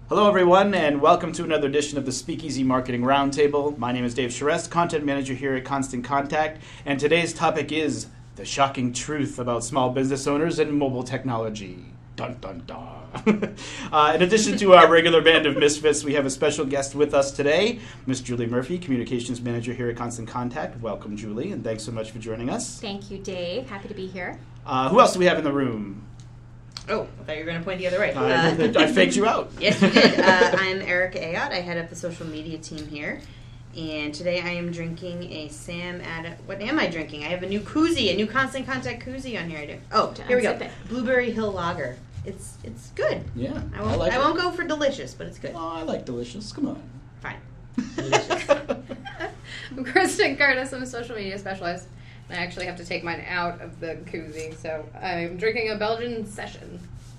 Hello, everyone, and welcome to another edition of the Speakeasy Marketing Roundtable. My name is Dave Charest, Content Manager here at Constant Contact, and today's topic is the shocking truth about small business owners and mobile technology. Dun, dun, dun. In addition to our regular band of misfits, we have a special guest with us today, Miss Julie Murphy, Communications Manager here at Constant Contact. Welcome, Julie, and thanks so much for joining us. Thank you, Dave. Happy to be here. Who else do we have in the room? Oh, I thought you were going to point the other way. I faked you out. Yes, you did. I'm Erica Ayotte. I head up the social media team here. And today I am drinking a Sam Adams... What am I drinking? I have a new koozie, a new Constant Contact koozie on here. I do. Oh, here we go. Blueberry Hill Lager. It's good. Yeah, I won't go for delicious, but it's good. Oh, I like delicious. Come on. Fine. Delicious. I'm Kristen Curtis. I'm a social media specialist. I actually have to take mine out of the koozie, so I'm drinking a Belgian Session.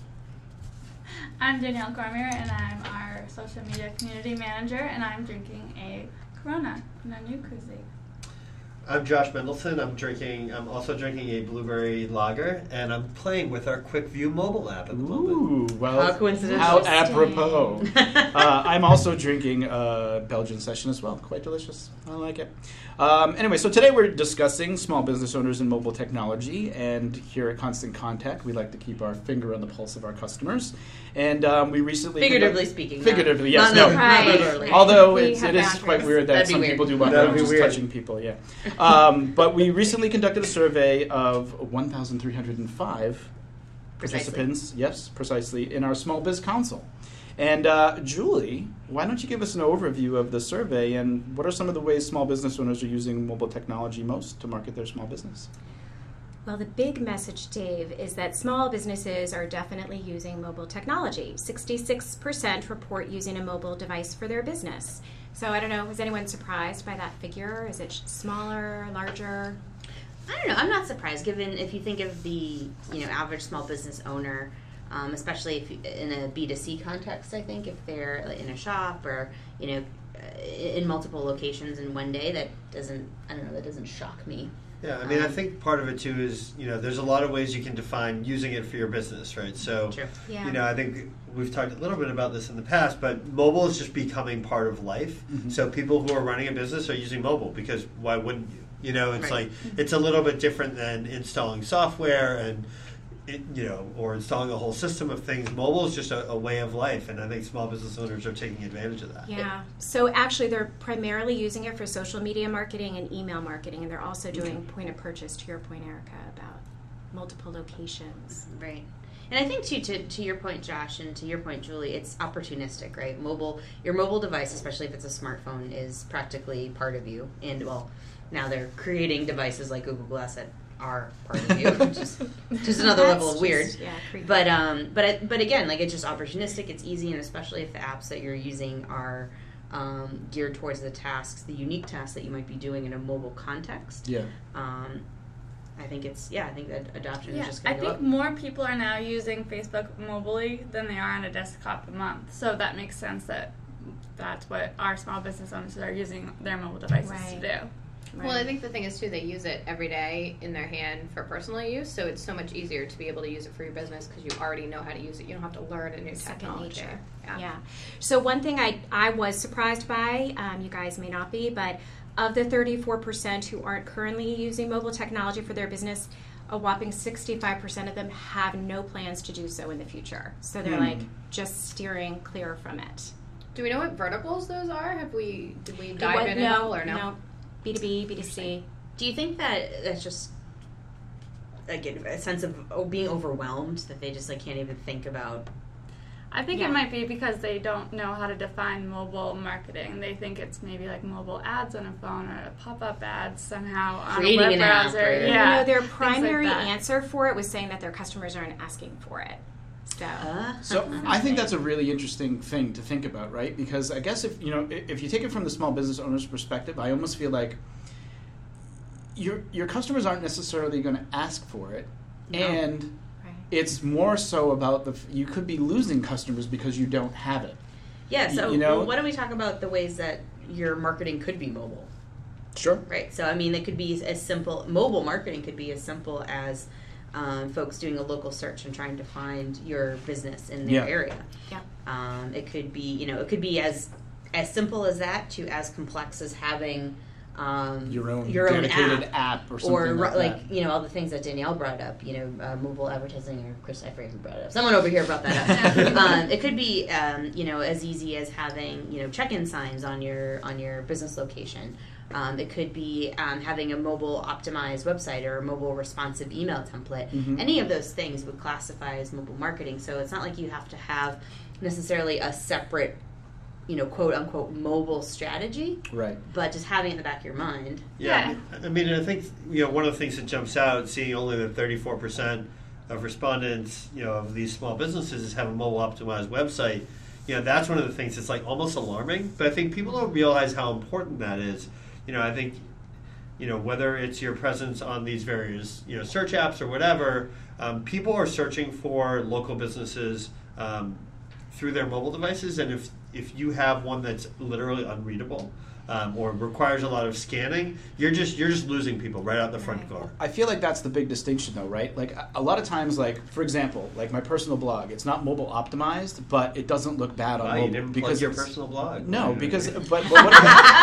I'm Danielle Cormier, and I'm our social media community manager, and I'm drinking a Corona in a new koozie. I'm Josh Mendelson. I'm also drinking a blueberry lager, and I'm playing with our QuickView mobile app at the moment. Well, how coincidental. How apropos. I'm also drinking a Belgian Session as well. Quite delicious. I like it. Anyway, so today we're discussing small business owners and mobile technology, and here at Constant Contact, we like to keep our finger on the pulse of our customers. And we recently... Figuratively speaking. Figuratively, yes. Not literally. Although it is quite weird that some weird. people do walk around just touching people, yeah. But we recently conducted a survey of 1,305 participants, yes, precisely, in our Small Biz Council. And Julie, why don't you give us an overview of the survey and what are some of the ways small business owners are using mobile technology most to market their small business? Well, the big message, Dave, is that small businesses are definitely using mobile technology. 66% report using a mobile device for their business. So I don't know, was anyone surprised by that figure? Is it smaller, larger? I don't know. I'm not surprised, given if you think of the average small business owner, especially if in a B2C context. I think if they're in a shop or in multiple locations in one day, that doesn't shock me. Yeah, I mean, I think part of it too is there's a lot of ways you can define using it for your business, right? So, True. Yeah. I think we've talked a little bit about this in the past, but mobile is just becoming part of life. Mm-hmm. So people who are running a business are using mobile because why wouldn't you? It's right. like it's a little bit different than installing software and or installing a whole system of things. Mobile is just a way of life, and I think small business owners are taking advantage of that. Yeah. So actually, they're primarily using it for social media marketing and email marketing, and they're also doing point of purchase. To your point, Erica, about multiple locations. Right. And I think, too, to your point, Josh, and to your point, Julie, it's opportunistic, right? Your mobile device, especially if it's a smartphone, is practically part of you. And, well, now they're creating devices like Google Glass that are part of you, which is just another level of weird. Creepy. But again, it's just opportunistic. It's easy, and especially if the apps that you're using are geared towards the unique tasks that you might be doing in a mobile context. Yeah. I think that adoption is just going I to go think up. more people are now using Facebook mobilely than they are on a desktop a month. So that makes sense that that's what our small business owners are using their mobile devices to do. Right. Well, I think the thing is, too, they use it every day in their hand for personal use, so it's so much easier to be able to use it for your business because you already know how to use it. You don't have to learn a new technology. Second nature. Yeah. So one thing I was surprised by, you guys may not be, but of the 34% who aren't currently using mobile technology for their business, a whopping 65% of them have no plans to do so in the future. So they're just steering clear from it. Do we know what verticals those are? Did we dive in at all or no? No. B2B, B2C. Do you think that that's just again a sense of being overwhelmed that they just can't even think about? I think it might be because they don't know how to define mobile marketing. They think it's maybe like mobile ads on a phone or pop-up ads somehow on Creating a web an browser. app, right? Yeah, Their primary like that. answer for it was saying that their customers aren't asking for it. So I think that's a really interesting thing to think about, right? Because I guess if you take it from the small business owner's perspective, I almost feel like your customers aren't necessarily going to ask for it, and it's more so about you could be losing customers because you don't have it. Yeah. So why don't we talk about the ways that your marketing could be mobile? Sure. Right. So it could be as simple. Mobile marketing could be as simple as folks doing a local search and trying to find your business in their area. Yeah. It could be as simple as that to as complex as having your own dedicated app or something like that. all the things that Danielle brought up, mobile advertising, or Chris, I forget who brought it up. Someone over here brought that up. It could be as easy as having check-in signs on your business location. It could be having a mobile optimized website or a mobile responsive email template. Mm-hmm. Any of those things would classify as mobile marketing. So it's not like you have to have necessarily a separate quote unquote mobile strategy, Right. but just having it in the back of your mind. Yeah. I mean, I think one of the things that jumps out, seeing only that 34% of respondents, of these small businesses have a mobile optimized website. That's one of the things that's like almost alarming. But I think people don't realize how important that is. I think whether it's your presence on these various search apps or whatever, people are searching for local businesses through their mobile devices, and if you have one that's literally unreadable or requires a lot of scanning, you're just losing people right out the front door. I feel like that's the big distinction, though, right? Like a lot of times, like for example, like my personal blog, it's not mobile optimized, but it doesn't look bad on mobile. You didn't plug your personal blog. No, because but what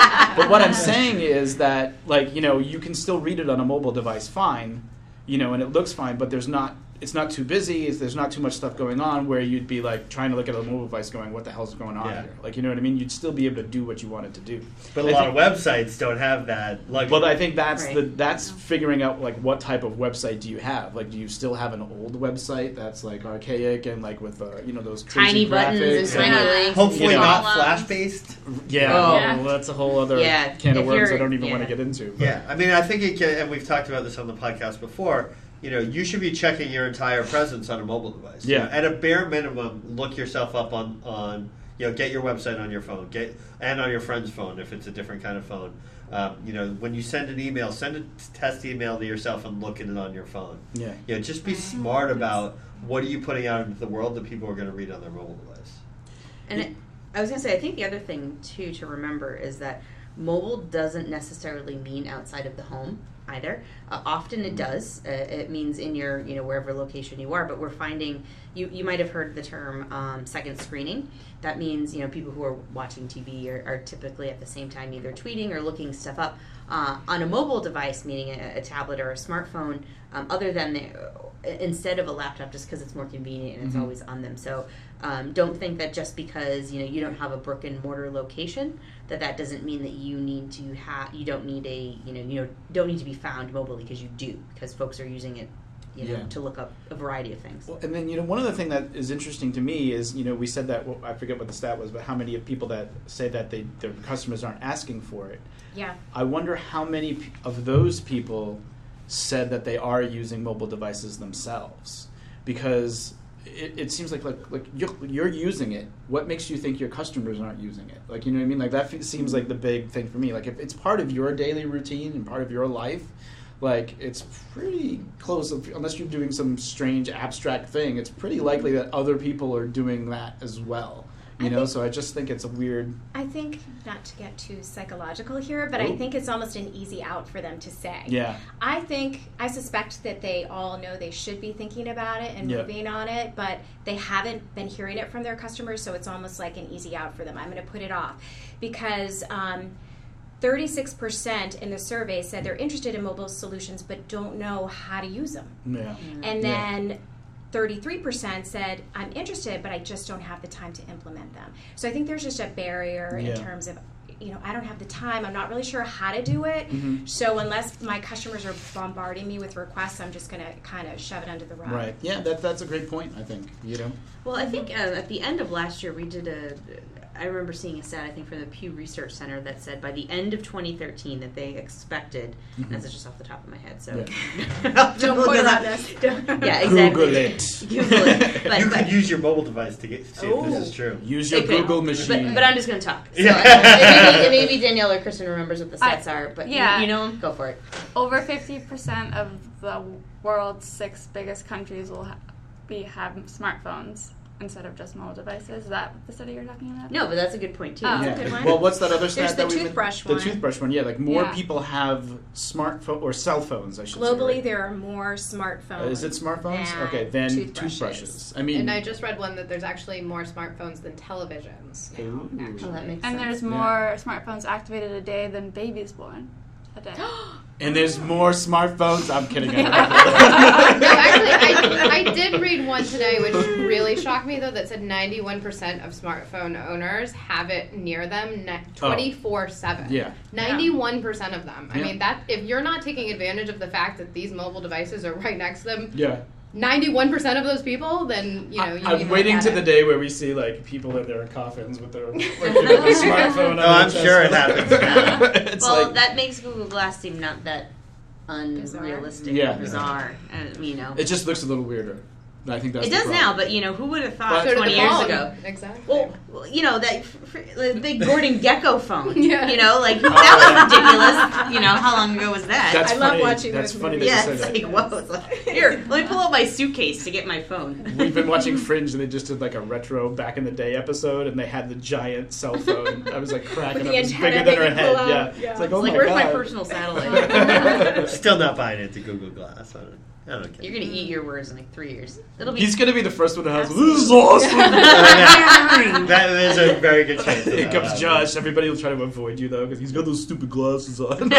I'm saying is that you can still read it on a mobile device fine, and it looks fine, but it's not too busy. There's not too much stuff going on where you'd be like trying to look at a mobile device going, what the hell's going on here? Like, you know what I mean? You'd still be able to do what you wanted to do. But a lot of websites don't have that luxury. Well, I think that's figuring out like what type of website do you have? Like, do you still have an old website that's like archaic and like with those crazy tiny buttons and tiny links? Hopefully not Flash based. Yeah, well, that's a whole other can of worms I don't even want to get into. But. Yeah, I mean, I think it can, and we've talked about this on the podcast before. You should be checking your entire presence on a mobile device. Yeah. At a bare minimum, look yourself up on get your website on your phone, and on your friend's phone if it's a different kind of phone. When you send an email, send a test email to yourself and look at it on your phone. Yeah. Just be smart about what are you putting out into the world that people are going to read on their mobile device. And I was going to say, I think the other thing too to remember is that mobile doesn't necessarily mean outside of the home either. Often it does. It means in your, wherever location you are, but we're finding, you might have heard the term second screening. That means, people who are watching TV are typically at the same time either tweeting or looking stuff up on a mobile device, meaning a tablet or a smartphone, other than instead of a laptop, just because it's more convenient and it's always on them. So don't think that just because you don't have a brick and mortar location that doesn't mean that you need to have you don't need to be found mobilely, because you do, because folks are using it to look up a variety of things. Well, and then one other thing that is interesting to me is we said that I forget what the stat was, but how many people that say that their customers aren't asking for it. Yeah. I wonder how many of those people said that they are using mobile devices themselves, because it seems like you're using it. What makes you think your customers aren't using it? Like, you know what I mean? Like, that seems like the big thing for me. Like, if it's part of your daily routine and part of your life, like, it's pretty close. Unless you're doing some strange abstract thing, it's pretty likely that other people are doing that as well. So I just think it's a weird... I think, not to get too psychological here, but I think it's almost an easy out for them to say. Yeah. I suspect that they all know they should be thinking about it and moving on it, but they haven't been hearing it from their customers, so it's almost like an easy out for them. I'm going to put it off. Because 36% in the survey said they're interested in mobile solutions but don't know how to use them. Yeah. And then... 33% said, I'm interested, but I just don't have the time to implement them. So I think there's just a barrier in terms of, I don't have the time. I'm not really sure how to do it. Mm-hmm. So unless my customers are bombarding me with requests, I'm just going to kind of shove it under the rug. Right. Yeah, that's a great point, I think. Well, I think at the end of last year, we did I remember seeing a stat, I think, from the Pew Research Center that said by the end of 2013 that they expected, and that's just off the top of my head, so don't quote on this. Yeah, exactly. Google it. Google it. But, you could use your mobile device to see if this is true. Use your Google machine. But I'm just going to talk. So maybe Danielle or Kristen remembers what the stats are, but you know them, go for it. Over 50% of the world's 6 biggest countries will have smartphones. instead of just mobile devices. Is that the study you're talking about? No, but that's a good point too. Oh. That's a good one. Well, what's that other stat There's the that we toothbrush The one. toothbrush one, yeah. Like more Yeah. people have smartphone or cell phones, I should say. Globally, right? there are more smartphones. Is it smartphones? than Okay, then toothbrushes. toothbrushes. I mean, And I just read one that there's actually more smartphones than televisions. Ooh. Oh, that makes And sense. there's more smartphones activated a day than babies born a day. and there's more smartphones. I'm kidding. No, actually, I did read one today, which really shocked me, though, that said 91% of smartphone owners have it near them 24/7. Yeah. 91% of them. I Yeah. mean, that if you're not taking advantage of the fact that these mobile devices are right next to them, Yeah. 91% of those people, then, you know, you need I'm to waiting look to at the it. day where we see like people in their coffins with their smartphone. No, I'm sure it happens now. It's Well, like, that makes Google Glass seem not that unrealistic Yeah. or bizarre. You know, it just looks a little weirder. I think that's it the does problem. now, but you know, who would have thought But- So did 20 the years phone. ago? Exactly. Well, you know that the Gordon Gecko phone. Yeah. You know, like that was ridiculous. You know, how long ago was that? That's I love funny. watching That's those funny movies. that yeah, you it's said like that. whoa. It's like, here, let me pull out my suitcase to get my phone. We've been watching Fringe, and they just did like a retro back in the day episode, and they had the giant cell phone. I was like cracking With up. the It's antenna bigger that than her you head. pull out. Yeah. Yeah. It's like, It's oh like, my where's god. my personal satellite? Still not buying into Google Glass. I don't care. You're gonna eat your words in like 3 years. It'll be. He's gonna be the first one to have. This is awesome. That is a very good chance. of Here that comes happening. Josh. Everybody will try to avoid you though because he's got those stupid glasses on.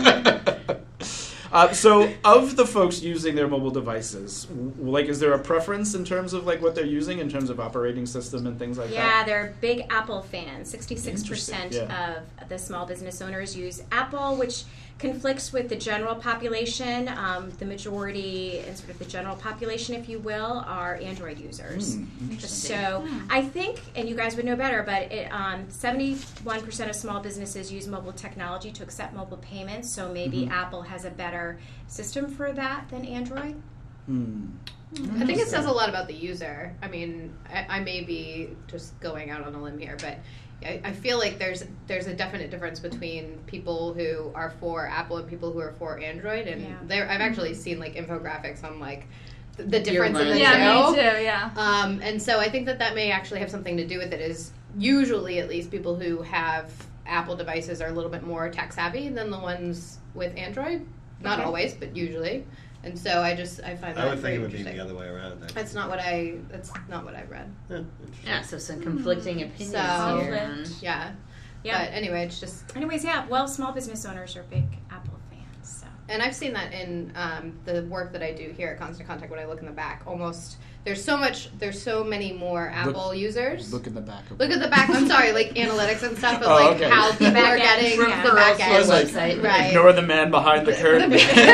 So, of the folks using their mobile devices, like, is there a preference in terms of like what they're using in terms of operating system and things like Yeah, that? they're big Apple fans. 66% Interesting, of the small business owners use Apple, which conflicts with the general population. The majority, and sort of the general population, if you will, are Android users. Interesting. So I think, and you guys would know better, but 71% of small businesses use mobile technology to accept mobile payments. So maybe Apple has a better system for that than Android. I think it says a lot about the user. I mean, I may be just going out on a limb here, but I feel like there's a definite difference between people who are for Apple and people who are for Android. And I've actually seen like infographics on like the difference in the two. Yeah, me too. Yeah. And so I think that may actually have something to do with it. Is usually at least people who have Apple devices are a little bit more tech savvy than the ones with Android. Not always, but usually. And so I find that I would think very it would be interesting. the other way around. That's not what I read. Yeah, interesting. Yeah, so some conflicting opinions So- here. Yeah. Yeah. But anyway, it's just, Anyways, yeah. Well, small business owners are big Apple fans. So. and I've seen that in the work that I do here at Constant Contact. When I look in the back, there's so many more Apple users. Look in the back. Of Look at the back. I'm sorry, like analytics and stuff, but Oh, like okay. how people are Back end, getting yeah. the back I end was like, website. right? ignore the man behind the curtain.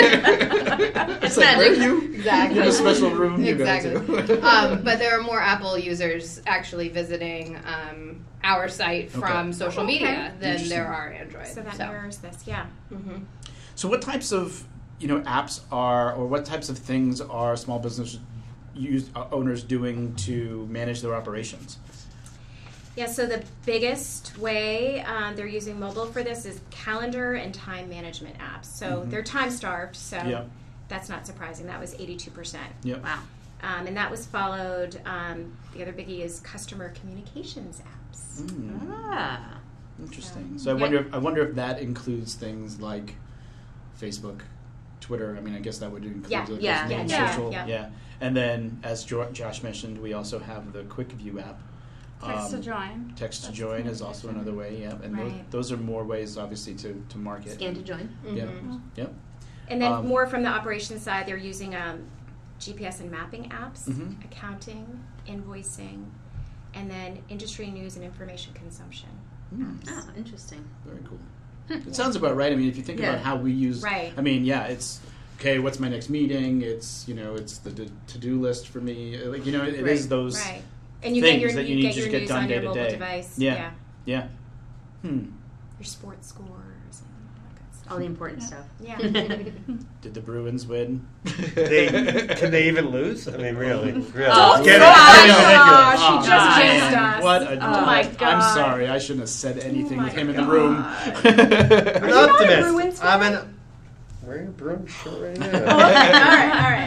It's like, where are you? Exactly. In a special room you Exactly. go to. But there are more Apple users actually visiting our site from social Okay. media than Interesting. there are Android. So that mirrors this, yeah. So what types of apps or what types of things are small business owners doing to manage their operations? Yeah, so the biggest way they're using mobile for this is calendar and time management apps. So they're time starved, so Yeah. that's not surprising. That was 82%. Yep. Wow. And that was followed, the other biggie is customer communications apps. Ah. Interesting. So I Yeah. wonder if that includes things like Facebook, Twitter. I mean, I guess that would include Yeah. those Yeah. main Yeah. social. Yeah. And then, as Josh mentioned, we also have the Quick View app. Text to join. Text to That's join is also another way. Yeah, and Right. those are more ways, obviously, to market. Scan to join. Yeah. Yep. And then Um, more from the operations side, they're using GPS and mapping apps, Mhm. accounting, invoicing, and then industry news and information consumption. Oh, interesting. Very cool. It sounds about right. I mean, if you think Yeah. about how we use, Right. I mean, yeah, it's okay. What's my next meeting? It's it's the to-do list for me. Like it Right. is those Right. And you things get your, that you you need get to your just get news done on day your to mobile day. device. Yeah. Yeah. Your sports scores and all that good stuff. All the important stuff. Yeah. Did the Bruins win? Can they even lose? I mean, really? Oh, Get gosh, it. she just man. jinxed us. What a Oh, my I'm God. sorry. I shouldn't have said anything with my him in the room. I'm not a optimist. Bruins I'm fan? an. Wearing a Bruins shirt right all now. right.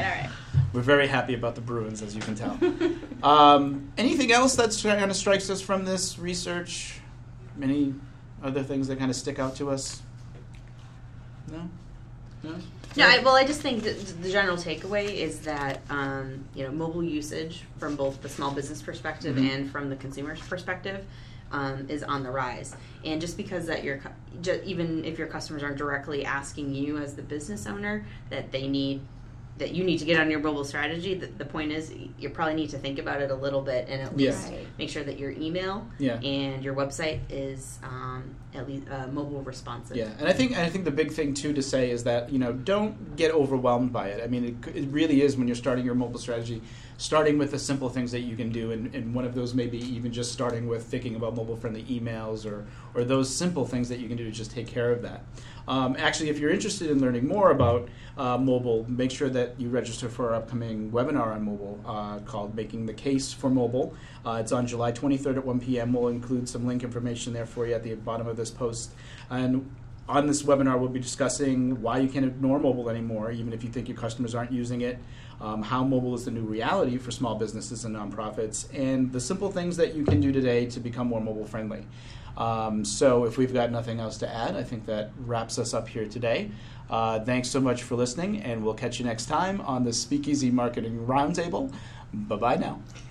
We're very happy about the Bruins, as you can tell. Anything else that kind of strikes us from this research? Any other things that kind of stick out to us? No? I just think that the general takeaway is that mobile usage from both the small business perspective and from the consumer's perspective is on the rise. And just because that even if your customers aren't directly asking you as the business owner that you need to get on your mobile strategy, the point is you probably need to think about it a little bit and at least make sure that your email and your website is at least mobile responsive. Yeah, and I think the big thing too to say is that don't get overwhelmed by it. I mean, it really is when you're starting your mobile strategy, starting with the simple things that you can do, and one of those may be even just starting with thinking about mobile-friendly emails or those simple things that you can do to just take care of that. Actually, if you're interested in learning more about mobile, make sure that you register for our upcoming webinar on mobile called Making the Case for Mobile. It's on July 23rd at 1 p.m. We'll include some link information there for you at the bottom of this post. And on this webinar, we'll be discussing why you can't ignore mobile anymore, even if you think your customers aren't using it, how mobile is the new reality for small businesses and nonprofits, and the simple things that you can do today to become more mobile friendly. So if we've got nothing else to add, I think that wraps us up here today. Thanks so much for listening, and we'll catch you next time on the Speakeasy Marketing Roundtable. Bye-bye now.